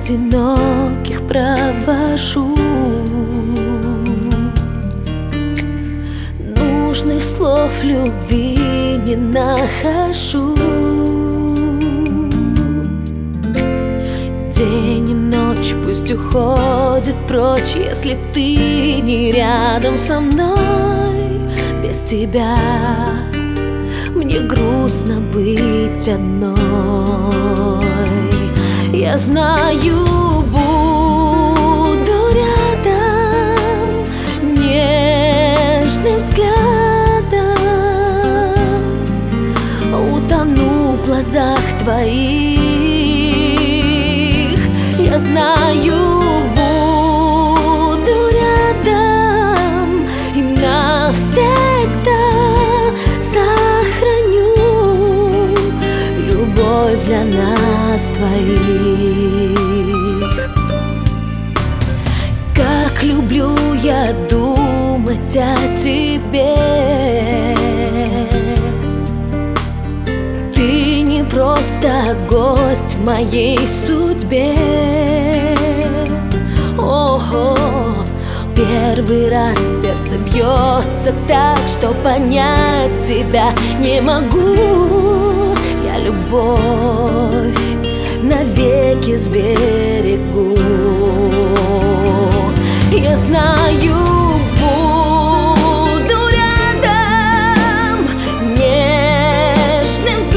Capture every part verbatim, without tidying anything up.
одиноких провожу. Нужных слов любви не нахожу. День и ночь пусть уходит прочь, если ты не рядом со мной. Без тебя мне грустно быть одной. Я знаю, буду рядом нежным взглядом, утону в глазах твоих. Я знаю, буду рядом и навсегда сохраню любовь для нас двоих. Как люблю я думать о тебе. Ты не просто гость в моей судьбе. Ого, первый раз сердце бьется так, что понять себя не могу. Я любовь навеки сберегу. Я знаю, буду рядом нежным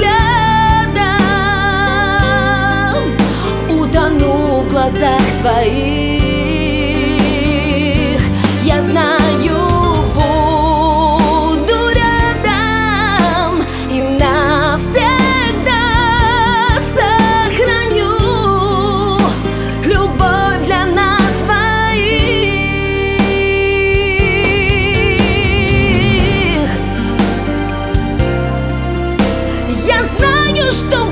взглядом, утону в глазах твоих. Я знаю, буду рядом и навсегда сохраню любовь для нас двоих. Я знаю, что